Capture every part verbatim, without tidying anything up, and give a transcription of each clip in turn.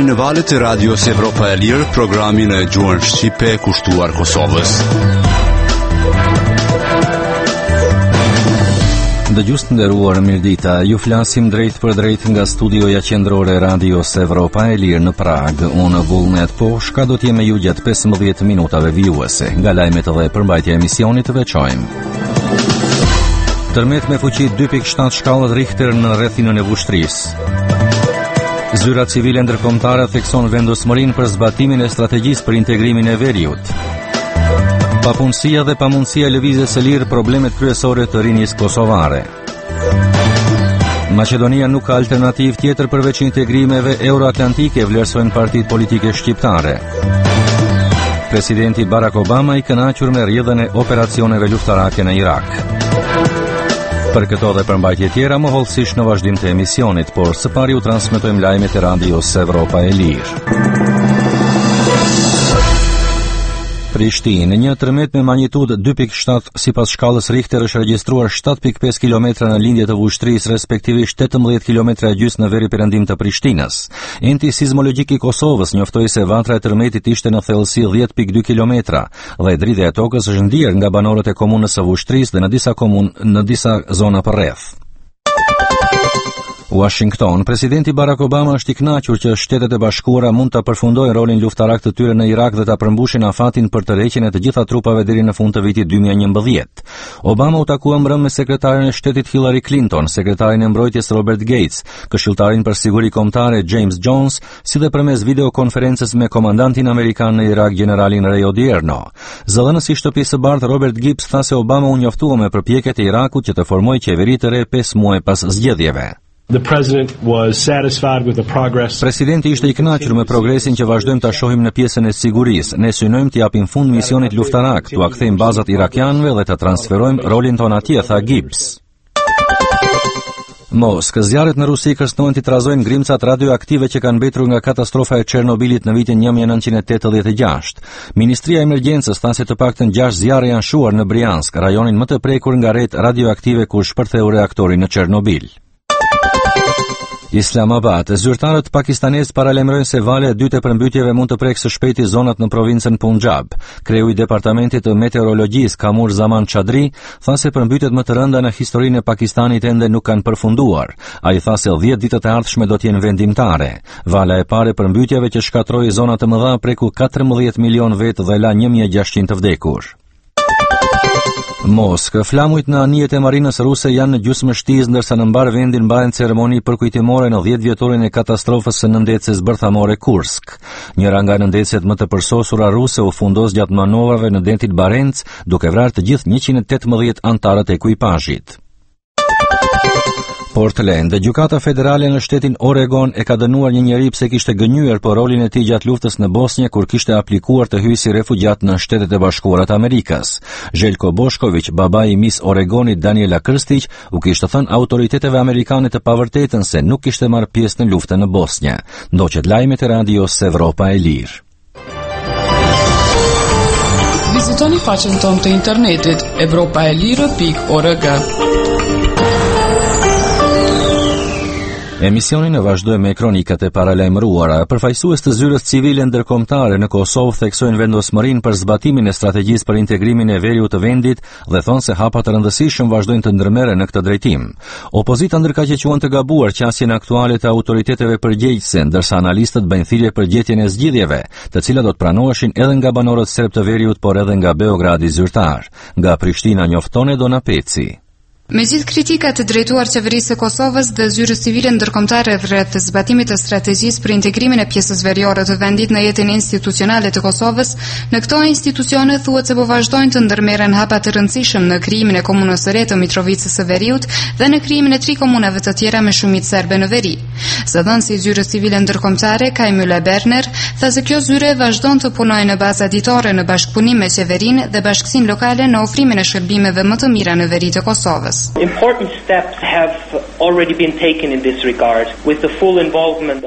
në valët e radios Evropa e Lirë, programin e gjuhën shqipe kushtuar Kosovës. Dëgjues të nderuar, mirëdita. Ju flasim drejt për drejt nga studioja qendrore e radios Evropa e Lirë në Prag. Unë Vullnet Poshka do t'jem me ju gjatë pesëmbëdhjetë minutave vijuese. Nga lajmet dhe përmbajtja e emisionit të veçojmë. Tërmet me fuqi dy pikë shtatë shkallët Richter në rrethinën e Vushtrisë. Zyra civile ndërkombëtare thekson vendosmërinë për zbatimin e strategjisë për integrimin e veriut. Papunësia dhe pamundësia e lëvizjes së lirë problemet kryesore të rinjis kosovare. Maqedonia nuk ka alternativë tjetër përveç integrimeve euroatlantike, vlerësojnë partitë politike shqiptare. Presidenti Barack Obama i kënaqur me rrjedhën e operacioneve luftarake në Irak. Për këto dhe përmbajtje tjera më hollësisht në vazhdim të emisionit, por së pari u transmetojmë lajmet e radios Evropa e Lirë. Prishtinë, një tërmet me magnitudë dy pikë shtatë sipas shkallës Richter është regjistruar shtatë pikë pesë kilometra në lindje të Vushtrisë, respektivisht tetëmbëdhjetë kilometra e gjysmë në veri perëndim të Prishtinës. Enti sismologjik i Kosovës njoftoi se vatra e tërmetit ishte në thellësi dhjetë pikë dy kilometra dhe dridhja e tokës është ndier nga banorët e komunës së Vushtrisë dhe në disa komunë në disa zona përreth. Washington, presidenti Barack Obama është i kënaqur që Shtetet e Bashkuara mund ta përfundojnë rolin luftarak të tyre në Irak dhe ta përmbushin afatin për tërheqjen e të gjitha trupave deri në fund të vitit dy mijë e njëmbëdhjetë. Obama u takua mbrëm me sekretarin e shtetit Hillary Clinton, sekretarin e mbrojtjes Robert Gates, këshilltarin për siguri kombëtare James Jones, si dhe përmes videokonferencës me komandantin amerikan në Irak, generalin Ray Odierno. Zëdhënësi i shtëpisë së bardhë Robert Gibbs tha se Obama u njoftua me përpjekjet e Irakut që të formojë qeveri të re pesë muaj pas zgjedhjeve. The president was satisfied with the progress. Presidenti ishte i kënaqur me progresin që vazhdojmë ta shohim në pjesën e sigurisë. Ne synojmë të japim fund misionit luftarak, t'u akthejmë bazat irakianëve dhe të transferojmë rolin ton atje, tha Gibbs. Moskë, zjarret në Rusi kërcënohen të trazojnë grimcat radioaktive që kanë mbetur nga katastrofa e Çernobilit në vitin një mijë nëntëqind e tetëdhjetë e gjashtë. Ministria e Emergjencës tha se të paktën gjashtë zjarre janë shuar në Briansk, rajonin më të prekur nga rreth radioaktive ku shpërtheu reaktori në Çernobil. Islamabad, zyrtarët pakistanesë paralajmërojnë se valja e dytë e përmbytjeve mund të prekë së shpejti zonat në provincën Punjab. Kreu i departamentit të meteorologjisë Kamur Zaman Chadri tha se përmbytjet më të rënda në historinë e Pakistanit ende nuk kanë përfunduar. Ai tha se dhjetë ditët e ardhshme do të jenë vendimtare. Vala e parë e përmbytjeve që shkatroi zona të mëdha preku katërmbëdhjetë milion vetë dhe la një mijë e gjashtëqind të vdekur. Moskë, flamujt në anijet e marinës ruse janë në gjysmështiz, ndërsa në mbar vendin mbaren ceremoni përkujtimore në dhjetë vjetorin e katastrofës së nëndecës bërthamore Kursk. Njëra nga nëndecet më të përsosura ruse u fundos gjatë manovrave në detin Barents, duke vrarë të gjithë njëqind e tetëmbëdhjetë antarët e ekuipazhit. Portland, gjykata federale në shtetin Oregon e ka dënuar një njeri pse kishte gënjur për rolin e tij gjatë luftës në Bosnjë kur kishte aplikuar të hyjë si refugjat në Shtetet e Bashkuara të Amerikës. Željko Bošković, babai i Miss Oregonit Daniela Krstić, u kishte thënë autoriteteve amerikane të pavërtetën se nuk kishte marrë pjesë në luftën në Bosnjë. Ndoqet lajmet e radios Evropa e Lirë. Vizitoni faqen tonë të internetit evropa e lirë pikë org. Emisionin e vazhdojmë me kronikat e paralajmëruara. Përfaqësues të zyrës civile ndërkombëtare në Kosovë theksojnë vendosmërinë për zbatimin e strategjisë për integrimin e veriut të vendit dhe thonë se hapa të rëndësishëm vazhdojnë të ndërmerren në këtë drejtim. Opozita ndërkaq e quan të gabuar qasjen aktuale të autoriteteve përgjegjëse, ndërsa analistët bëjnë thirrje për gjetjen e zgjidhjeve, të cilat do të pranoheshin edhe nga banorët serb të veriut, por edhe nga Beogradi zyrtar. Nga Prishtina njofton Dona Peci. Me gjithë kritikat të drejtuar qeverisë së Kosovës dhe zyrës civile ndërkombëtare rreth zbatimit të strategjisë për integrimin e pjesës veriore të vendit në jetën institucionale të Kosovës, në këto institucione thuhet se po vazhdojnë të ndërmerren hapa të rëndësishëm në krijimin e komunës së re të Mitrovicës së Veriut dhe në krijimin e tri komunave të tjera me shumicë serbe në veri. Zëdhënësi i zyrës civile ndërkombëtare Kaj Müller Berner tha se kjo zyre vazhdon të punojë në bazë ditore në bashkëpunim me qeverinë dhe bashkësinë lokale në ofrimin e shërbimeve më të mira në veri të Kosovës. Important steps have already been taken in this regard with the full involvement of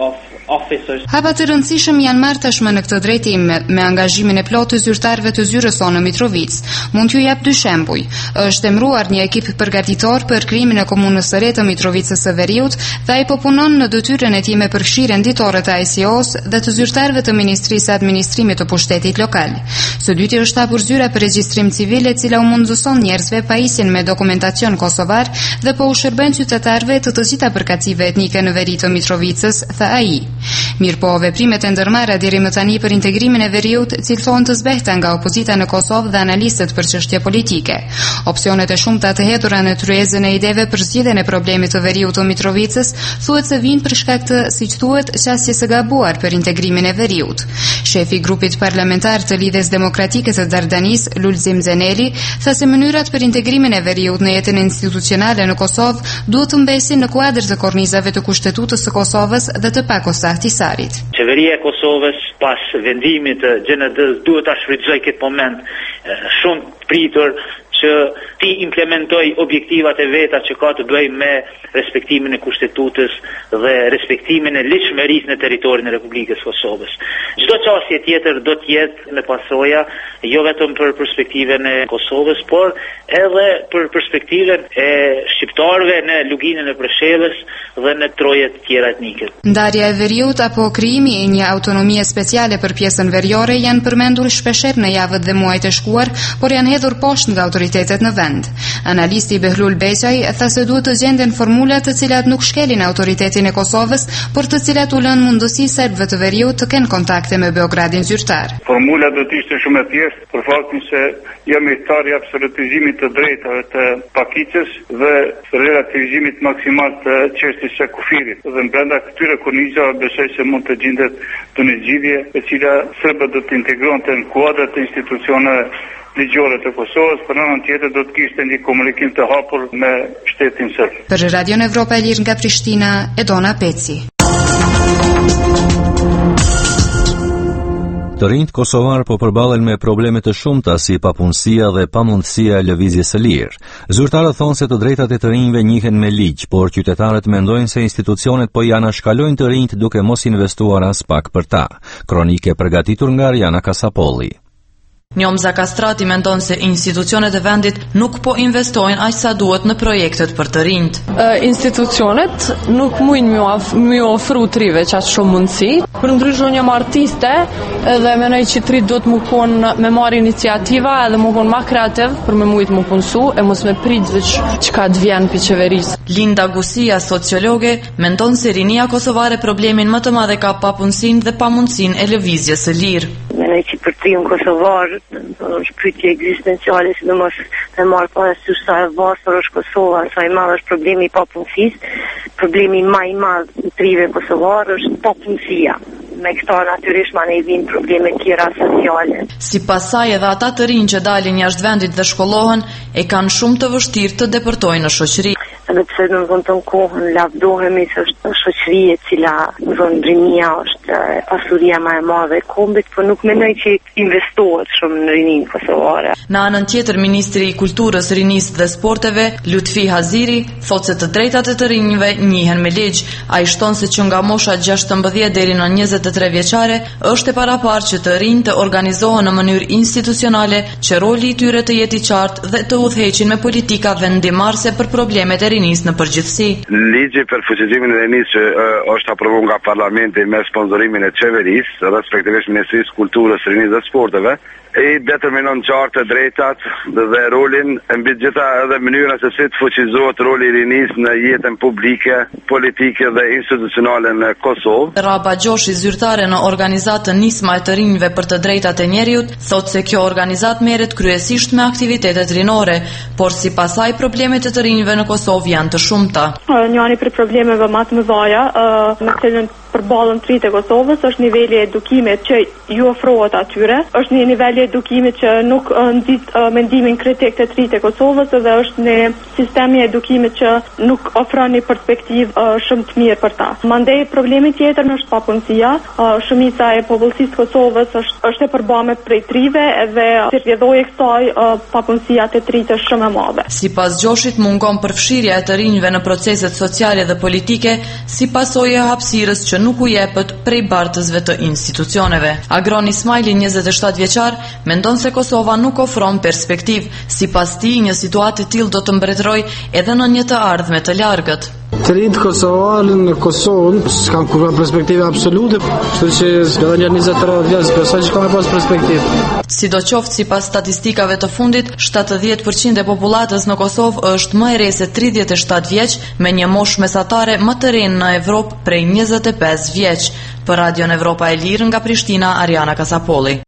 officers. Hapa të rëndësishëm janë marrë tashmë në këtë drejtim me, me angazhimin e plotë të zyrtarëve të zyrës sonë në Mitrovic. Mund t'ju jap dy shembuj. Është emëruar një ekip përgatitor për krimin e komunës së re të Mitrovicës së Veriut dhe ai po punon në detyrën e tij me përfshirjen ditore të I C O-s dhe të zyrtarëve të Ministrisë së Administrimit të Pushtetit Lokal. Së dyti është hapur zyra për regjistrim civil e cila u mundëson njerëzve pajisjen me dokumentacion kosovar dhe po u shërben qytetarëve të të gjitha përkatësive etnike në veri të Mitrovicës, tha ai. Mirëpo veprimet e ndërmarra deri më tani për integrimin e Veriut cilësohen të zbehta nga opozita në Kosovë dhe analistët për çështje politike. Opsionet e shumta të hedhura në tryezën e ideve për zgjidhjen e problemit të Veriut të Mitrovicës thuhet se vijnë për shkak të, siç thuhet, qasjes së gabuar për integrimin e Veriut. Shefi i grupit parlamentar të Lidhjes Demokratike të Dardanis, Lulzim Zeneli, tha se mënyrat për integrimin e Veriut në jetën institucionale në Kosovë duhet të mbesin në kuadër të kornizave të Kushtetutës së Kosovës dhe të pakosahtisarit. Qeveria e Kosovës pas vendimit të G N D-s duhet ta shfrytëzojë këtë moment shumë pritur që ti implementoj objektivat e veta që ka të bëjë me respektimin e Kushtetutës dhe respektimin e ligjshmërisë në territorin e Republikës Kosovës. Çdo çështje tjetër do të jetë me pasoja jo vetëm për perspektivën e Kosovës, por edhe për perspektivën e shqiptarëve në luginën e Preshevës dhe në trojet tjera etnike. Ndarja e Veriut apo krijimi i një autonomie speciale për pjesën veriore janë përmendur shpeshherë në javët dhe muajt e shkuar, por janë hedhur poshtë nga autoritetet në vend. Analisti Behlul Beqaj tha se duhet të gjenden formula të cilat nuk shkelin autoritetin e Kosovës, por të cilat u lënë mundësi serbëve të Veriut të kenë kontakte me Beogradin zyrtar. Formula do të ishte shumë e thjeshtë për faktin se jam hectari absolutizimit të drejtave të pakicës dhe relativizimit maksimal të çështjes së kufirit. Dhe brenda këtyre kornizave besoj se mund të gjendet një zgjidhje e cila serbët do të integronte në kuadrat të institucioneve ligjore të Kosovës, për anën tjetër do të kishte një komunikim të hapur me shtetin serb. Për Radion Evropa e Lirë nga Prishtina, Edona Peci. Të rinjt kosovar po përballen me probleme të shumta si papunësia dhe pamundësia e lëvizjes së lirë. Zyrtarët thonë se të drejtat e të rinjve njihen me ligj, por qytetarët mendojnë se institucionet po janë anashkalojnë të rinjt duke mos investuar as pak për ta. Kronike përgatitur nga Ariana Kasapolli. Njomza Kastrati mendon se institucionet e vendit nuk po investojnë aq sa duhet në projektet për të rinjt. Institucionet nuk mujnë më ofru të rive qatë shumë mundësi. Për ndryshë një artiste edhe menoj që të rritë do të më konë me marrë iniciativa edhe më konë ma kreativ për me mujtë më punësu e mos me pritë dhe që ka të vjenë për qeverisë. Linda Gusia, sociologe, mendon se rinia kosovare problemin më të madhe ka papunësin dhe pamundësin e lëvizjes së lirë. Menoj që për triun kosovar është pyetje ekzistenciale, sidomos me marrë parasysh sa e vastër është Kosova, sa i madh është problemi i papunësisë. Problemi më i madh i trive kosovar është papunësia. Me këto natyrisht ma ne vinë probleme tjera sociale. Si pasaj edhe ata të rinj që dalin jashtë vendit dhe shkollohen e kanë shumë të vështirë të deportojnë në shoqëri. Edhe pse në vend të kohën lavdohemi se është shoqëri e cila në vend rinia është pasuria më e madhe e kombit, por nuk mendoj që investohet shumë në rinin kosovare. Në anën tjetër, ministri i kulturës, rinisë dhe sporteve, Lutfi Haziri, thotë se të drejtat e të rinjve njihen me ligj. Ai shton se që nga mosha gjashtëmbëdhjetë deri në njëzet e tre vjeçare është e paraparë që të rinj të organizohen në mënyrë institucionale, që roli i tyre të jetë i qartë dhe të udhëheqin me politika vendimarrëse për problemet e rinisë në përgjithësi. Ligji për fuqizimin e rinisë që është aprovuar nga parlamenti me sponsorimin e qeverisë, respektivisht Ministrisë Kulturës, Rinisë dhe Sporteve, i determinon qartë të drejtat dhe rolin e mbi gjitha edhe mënyra se si të fuqizohet roli i rinisë në jetën publike, politike dhe institucionale në Kosovë. Raba Gjoshi, zyrtare në organizatën Nisma e të rinjve për të drejtat e njerëzit, thotë se kjo organizat merret kryesisht me aktivitetet rinore, por si pasaj problemet e të rinjve në Kosovë janë të shumta. Njëri për problemeve më të mëdha me cilën përballën të rinjtë e Kosovës është niveli i edukimit që ju ofrohet atyre, është një niveli edukimit që nuk uh, nxit uh, mendimin kritik të tri të Kosovës dhe është në sistemi edukimit që nuk ofron një perspektivë uh, shumë të mirë për ta. Mandej problemi tjetër është papunësia. Uh, shumica e popullsisë të Kosovës është, është e përbame prej trive dhe si rrjedhoi e kësaj uh, papunësia të tritë është shumë e madhe. Sipas Gjoshit mungon përfshirja e të rinjve në proceset sociale dhe politike si pasojë e hapësirës që nuk u jepet prej bartësve të institucioneve. Agron Ismaili, njëzet e shtatë vjeçar, mendon se Kosova nuk ofron perspektivë. Sipas tij, një situatë e tillë do të mbretërojë edhe në një të ardhme të largët. Të rinjtë kosovarë në Kosovën s'kan kurrë perspektive absolute, kështu që edhe një njëzet e tridhjetë vjeç besoj që ka me pas perspektivë. Sidoqoftë, sipas statistikave të fundit, shtatëdhjetë përqind e popullatës në Kosovë është më e re se tridhjetë e shtatë vjeç, me një moshë mesatare më të re në Evropë prej njëzet e pesë vjeç. Për Radion Evropa e Lirë nga Prishtina, Ariana Kasapolli.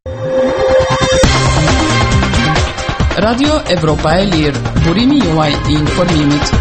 Radio Evropa e Lirë, burimi juaj i informimit.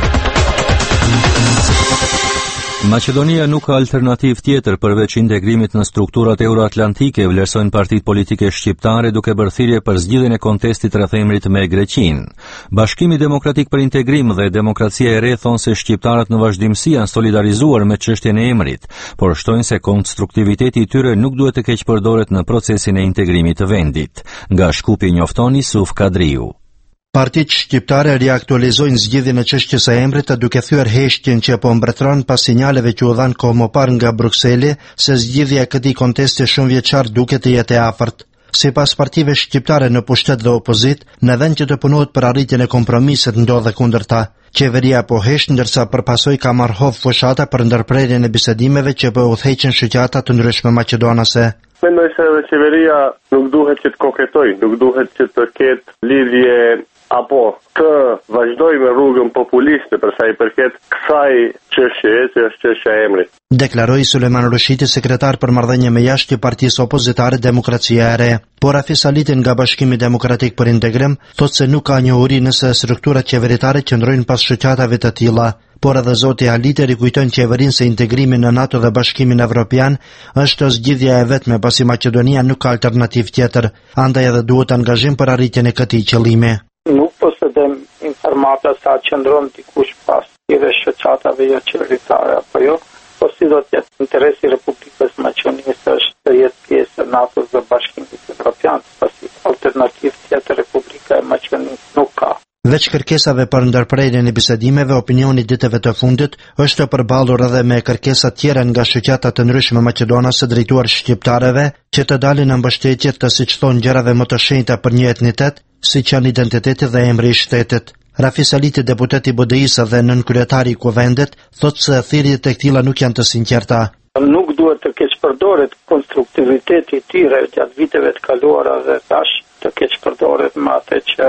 Maqedonia nuk ka alternativë tjetër përveç integrimit në strukturat euroatlantike, vlerësojnë partitë politike shqiptare duke bërë thirrje për zgjidhjen e kontestit rreth emrit me Greqinë. Bashkimi Demokratik për Integrim dhe Demokracia e Re thonë se shqiptarët në vazhdimsi janë solidarizuar me çështjen e emrit, por shtojnë se konstruktiviteti i tyre nuk duhet të keqpërdoret në procesin e integrimit të vendit. Nga Shkupi njofton Yusuf Kadriu. Partitë shqiptare riaktualizojnë zgjidhjen e çështjes së emrit duke thyer heshtjen që po mbretëron pas sinjaleve që u dhan kohë më parë nga Brukseli se zgjidhja e këtij kontesti shumë vjeçar duket të jetë e afërt. Sipas partive shqiptare në pushtet dhe opozit, në vend që të punohet për arritjen e kompromisit ndodhe kundërta. Qeveria po hesht ndërsa përpasoj ka marrë hovë fushata për ndërprerjen e bisedimeve që po udhëheqin shoqata të ndryshme maqedonase. Mendoj se edhe qeveria nuk duhet që të koketoj, nuk duhet që të ketë lidhje apo të vazhdoj me rrugën populiste për sa i përket kësaj çështje që është çështja e emrit. Deklaroi Suleman Rushiti, sekretar për marrëdhënie me jashtë i partisë opozitare Demokracia e Re. Por Afis Aliti nga Bashkimi Demokratik për Integrim thotë se nuk ka njohuri nëse strukturat qeveritare qëndrojnë pas shoqatave të tilla. Por edhe zoti Aliti rikujton qeverinë se integrimi në NATO dhe Bashkimin Evropian është zgjidhja e vetme pasi Maqedonia nuk ka alternativë tjetër, andaj edhe duhet angazhim për arritjen e këtij qëllimi. Nuk posedem informata sa qëndron dikush pas këtyre shoqatave jo qeveritare apo jo, po si do të jetë interesi i Republikës Maqedonisë është të jetë pjesë e NATO-s dhe Bashkimit Evropian, pasi alternativë tjetër Republika e Maqedonisë nuk ka. Veç kërkesave për ndërprerjen e bisedimeve, opinioni ditëve të fundit është të përballur edhe me kërkesa tjera nga shoqata të ndryshme maqedonase drejtuar shqiptarëve që të dalin në mbështetje të siç thonë gjërave më të shenjta për një etnitet, siç janë identiteti dhe emri i shtetit. Rafis Aliti, deputet i B D I-s dhe nënkryetari i Kuvendit, thotë se thirrjet e këtilla nuk janë të sinqerta. Nuk duhet të keqpërdoret konstruktiviteti i tyre gjatë viteve të kaluara dhe tash të keqpërdoret me atë që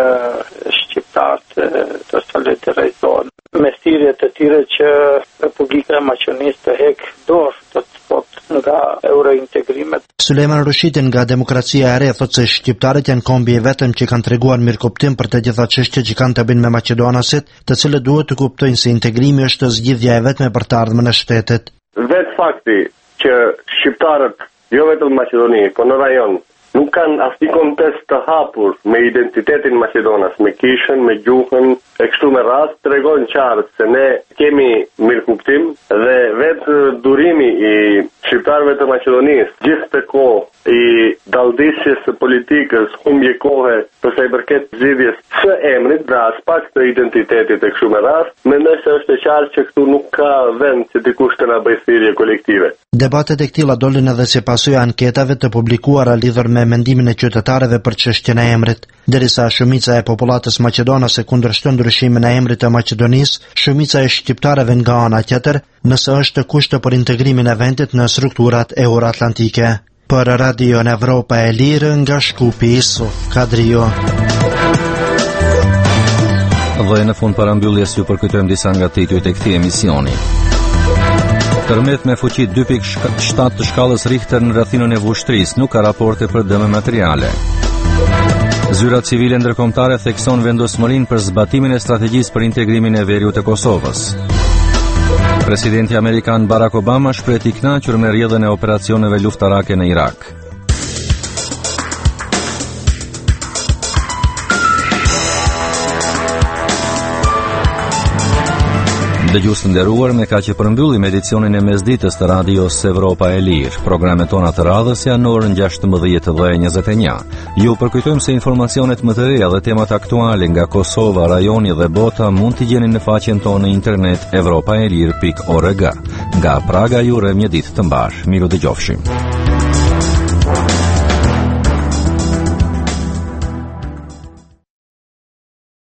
shqiptarët të solidarizojnë me thirrjet e tyre që Republika e Maqedonisë të heq dorë të thotë nga eurointegrimet. Suleman Rushiti nga Demokracia e Re thotë se shqiptarët janë kombi i vetëm që kanë treguar mirëkuptim për të gjitha çështjet që kanë të bëjnë me maqedonasit, të cilët duhet të kuptojnë se integrimi është zgjidhja e vetme për të ardhmen e shtetit. Vetë fakti që shqiptarët, jo vetëm në Maqedoni, po në rajon, nuk kanë asnjë kontest të hapur me identitetin Maqedonas, me kishën, me gjuhën, e kështu me radhë, tregon qartë se ne kemi mirëkuptim dhe vetë durimi i shqiptarëve të Maqedonisë, gjithë të kohë i dalldisjes së politikës, humbje kohe për sa i përket zgjidhjes së emrit dhe as pak të identitetit e kështu me radhë, mendoj se është e qartë që këtu nuk ka vend që dikush të na bëjë thirrje kolektive. Debatet e këtilla dolën edhe si pasojë anketave të publikuara lidhur me mendimin e qytetarëve për çështjen e emrit. Derisa shumica e popullatës maqedonase kundërshton ndryshimin e emrit të Maqedonisë, shumica e shqiptarëve nga ana tjetër, nëse është kusht për integrimin e vendit në strukturat euroatlantike. Për Radio Evropa e Lirë nga Shkupi, Yusuf Kadriu. Dhe në fund parambyljes ju përkujtojmë disa nga titujt e këtij emisioni. Tërmet me fuqi dy pikë shtatë të shkallës Richter në rrethinën e Vushtrisë nuk ka raporte për dëme materiale. Zyra civile ndërkombëtare thekson vendosmërinë për zbatimin e strategjisë për integrimin e veriut të Kosovës. Presidenti amerikan Barack Obama shpreh i kënaqur me rrjedhën e operacioneve luftarake në Irak. Dëgjues të nderuar, me kaq e përmbyllim edicionin e mesditës të radios Evropa e Lirë. Programet tona të radhës janë në orën gjashtëmbëdhjetë dhe njëzet e një. Ju përkujtojmë se informacionet më të reja dhe temat aktuale nga Kosova, rajoni dhe bota mund t'i gjeni në faqen tonë në internet evropaelir pikë org. Nga Praga ju urojmë një ditë të mbar. Miru dëgjofshim.